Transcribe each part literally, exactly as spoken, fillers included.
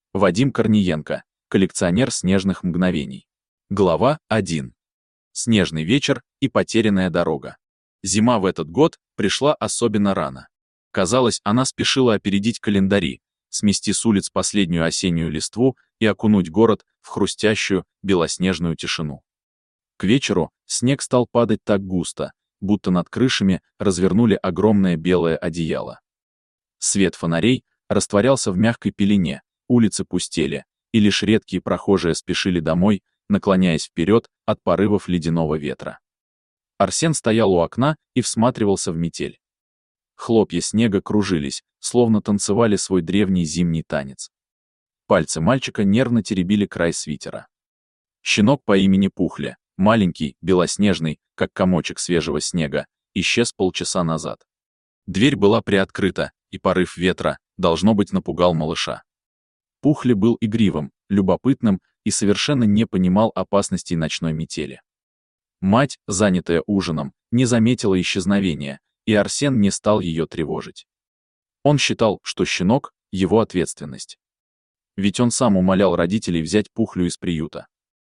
Вадим Корниенко, коллекционер снежных мгновений. Глава один. Снежный вечер и потерянная дорога. Зима в этот год пришла особенно рано. Казалось, она спешила опередить календари, смести с улиц последнюю осеннюю листву и окунуть город в хрустящую, белоснежную тишину. К вечеру снег стал падать так густо, будто над крышами развернули огромное белое одеяло. Свет фонарей растворялся в мягкой пелене, улицы пустели, и лишь редкие прохожие спешили домой, наклоняясь вперед от порывов ледяного ветра. Арсен стоял у окна и всматривался в метель. Хлопья снега кружились, словно танцевали свой древний зимний танец. Пальцы мальчика нервно теребили край свитера. Щенок по имени Пухля, маленький, белоснежный, как комочек свежего снега, исчез полчаса назад. Дверь была приоткрыта, и порыв ветра, должно быть, напугал малыша. Пухля был игривым, любопытным и совершенно не понимал опасностей ночной метели. Мать, занятая ужином, не заметила исчезновения, и Арсен не стал ее тревожить. Он считал, что щенок — его ответственность. Ведь он сам умолял родителей взять Пухлю из приюта.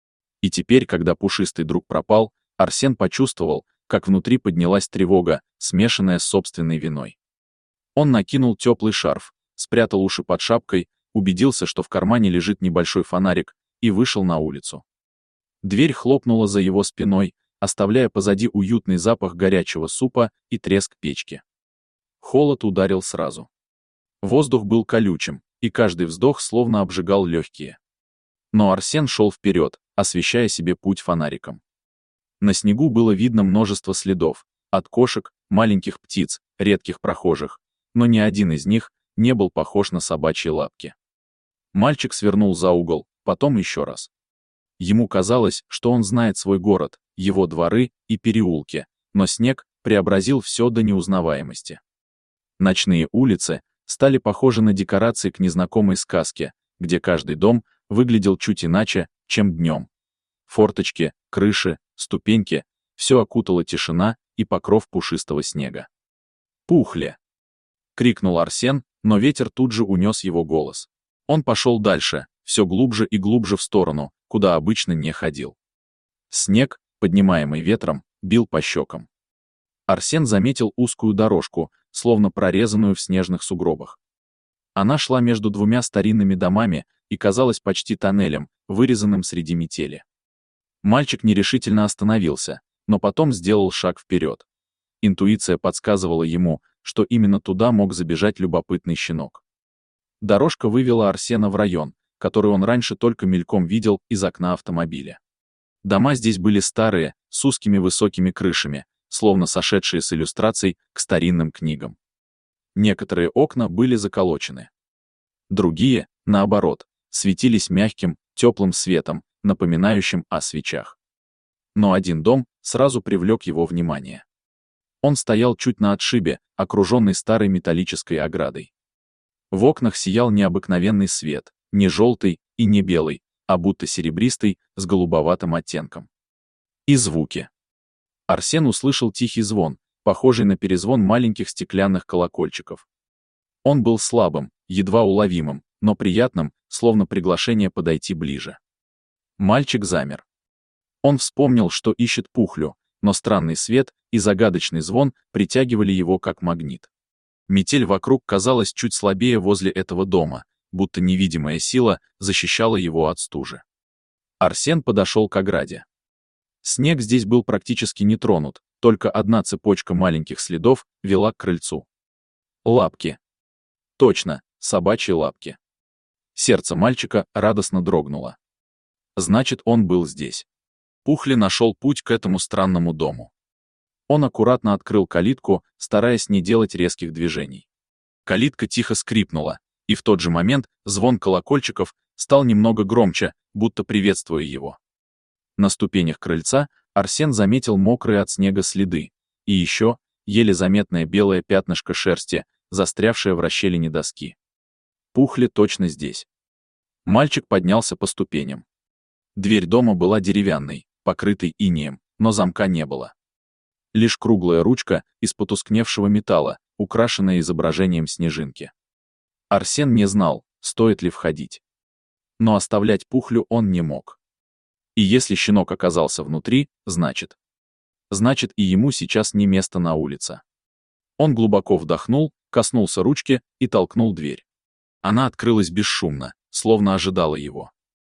И теперь, когда пушистый друг пропал, Арсен почувствовал, как внутри поднялась тревога, смешанная с собственной виной. Он накинул теплый шарф, спрятал уши под шапкой, убедился, что в кармане лежит небольшой фонарик, и вышел на улицу. Дверь хлопнула за его спиной, оставляя позади уютный запах горячего супа и треск печки. Холод ударил сразу. Воздух был колючим, и каждый вздох словно обжигал легкие. Но Арсен шел вперед, освещая себе путь фонариком. На снегу было видно множество следов, от кошек, маленьких птиц, редких прохожих, но ни один из них не был похож на собачьи лапки. Мальчик свернул за угол, потом еще раз. Ему казалось, что он знает свой город, его дворы и переулки, но снег преобразил все до неузнаваемости. Ночные улицы стали похожи на декорации к незнакомой сказке, где каждый дом выглядел чуть иначе, чем днем. Форточки, крыши, ступеньки — все окутала тишина и покров пушистого снега. «Пухля!» — крикнул Арсен, но ветер тут же унес его голос. Он пошел дальше, все глубже и глубже в сторону, куда обычно не ходил. Снег, поднимаемый ветром, бил по щекам. Арсен заметил узкую дорожку, словно прорезанную в снежных сугробах. Она шла между двумя старинными домами и казалась почти тоннелем, вырезанным среди метели. Мальчик нерешительно остановился, но потом сделал шаг вперед. Интуиция подсказывала ему, что именно туда мог забежать любопытный щенок. Дорожка вывела Арсена в район, который он раньше только мельком видел из окна автомобиля. Дома здесь были старые, с узкими высокими крышами, словно сошедшие с иллюстраций к старинным книгам. Некоторые окна были заколочены. Другие, наоборот, светились мягким, теплым светом, напоминающим о свечах. Но один дом сразу привлек его внимание. Он стоял чуть на отшибе, окруженный старой металлической оградой. В окнах сиял необыкновенный свет, не желтый и не белый, а будто серебристый, с голубоватым оттенком. И звуки. Арсен услышал тихий звон, похожий на перезвон маленьких стеклянных колокольчиков. Он был слабым, едва уловимым, но приятным, словно приглашение подойти ближе. Мальчик замер. Он вспомнил, что ищет Пухлю, но странный свет и загадочный звон притягивали его как магнит. Метель вокруг казалась чуть слабее возле этого дома, будто невидимая сила защищала его от стужи. Арсен подошел к ограде. Снег здесь был практически не тронут, только одна цепочка маленьких следов вела к крыльцу. Лапки. Точно, собачьи лапки. Сердце мальчика радостно дрогнуло. Значит, он был здесь. Пухля нашел путь к этому странному дому. Он аккуратно открыл калитку, стараясь не делать резких движений. Калитка тихо скрипнула, и в тот же момент звон колокольчиков стал немного громче, будто приветствуя его. На ступенях крыльца Арсен заметил мокрые от снега следы, и еще еле заметное белое пятнышко шерсти, застрявшее в расщелине доски. Пухля точно здесь. Мальчик поднялся по ступеням. Дверь дома была деревянной, покрытой инеем, но замка не было. Лишь круглая ручка из потускневшего металла, украшенная изображением снежинки. Арсен не знал, стоит ли входить. Но оставлять Пухлю он не мог. И если щенок оказался внутри, значит... Значит, и ему сейчас не место на улице. Он глубоко вдохнул, коснулся ручки и толкнул дверь. Она открылась бесшумно, словно ожидала его.